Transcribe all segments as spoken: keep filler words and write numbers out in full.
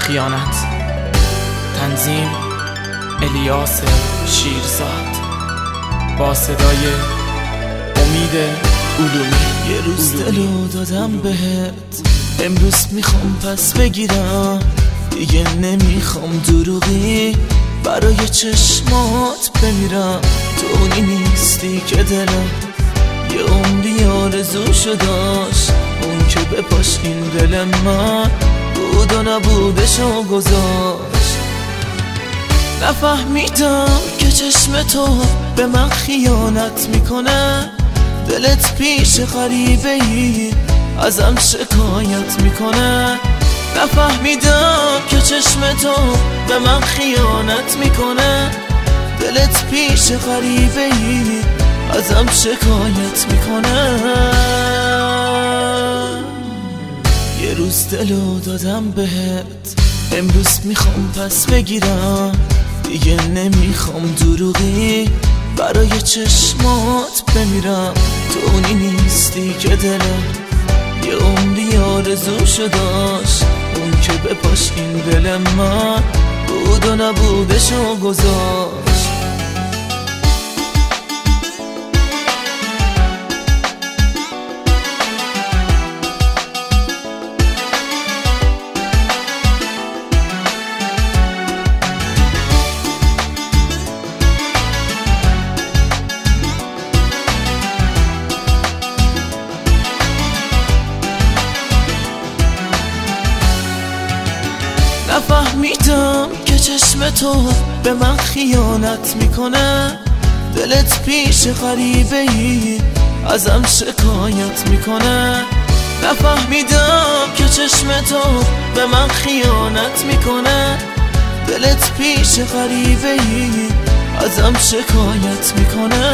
خیانت. تنظیم الیاس شیرزاد با صدای امید علومی. یه روز دلو دادم بهت، امروز میخوام پس بگیرم. دیگه نمیخوام دروغی برای چشمات بمیرم. تو اونی نیستی که دلم یه عمری آرزوشو داشت، اون که بپاش این دل من بود و نبودشو گذاشت. نفهمیدم که چشم تو به من خیانت میکنه، دلت پیش غریبه ای ازم شکایت میکنه. نفهمیدم که چشم تو به من خیانت میکنه، دلت پیش غریبه ای ازم شکایت میکنه. یه روز دلو دادم بهت، امروز میخوام پس بگیرم. دیگه نمیخوام دروغی برای چشمات بمیرم. تو اونی نیستی که دلم یه عمری آرزوشو داشت، اون که بپاش این دل من بود و نبودشو گذاشت. نفهمیدم که چشم تو به من خیانت میکنه، دلت پیش غریبه ای ازم شکایت میکنه. نفهمیدم که چشم تو به من خیانت میکنه، دلت پیش غریبه ای ازم شکایت میکنه.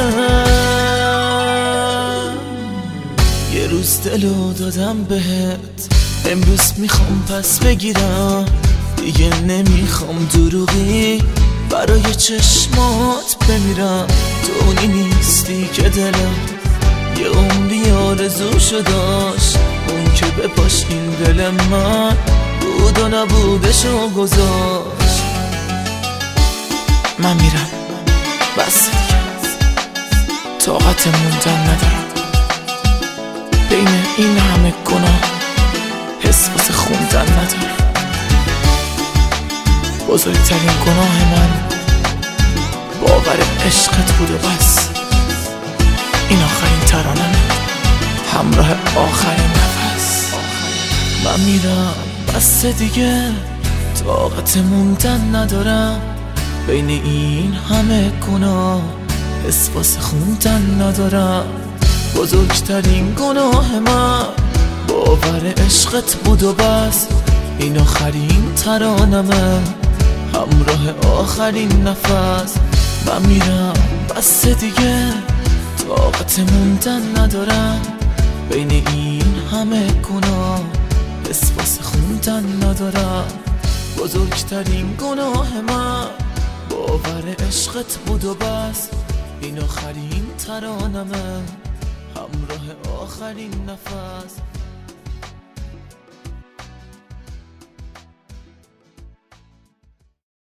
یه روز دلو دادم بهت، امروز میخوام پس بگیرم. دیگه نمیخوام دروغی برای چشمات بمیرم. تو اونی نیستی که دلم یه عمری آرزوشو داشت، اون که بپاش این دل من بود و نبودشو گذاشت. من میرم، بس دیگه طاقت موندن ندارم. بین این همه گناه حس واسه خوندن ندارم. بزرگترین گناه من باور عشقت بود و بس. این آخرین ترانه همراه آخرین نفس. من میرم، بس دیگه طاقت موندن ندارم. بین این همه گناه حس واسه خوندن ندارم. بزرگترین گناه من باور عشقت بود و بس. این آخرین ترانه همراه آخرین نفس. من میرم، بس دیگه طاقت موندن ندارم. بین این همه گناه حس واسه خوندن ندارم. بزرگترین گناه من باور عشقت بود و بس. این آخرین ترانه همراه آخرین نفس.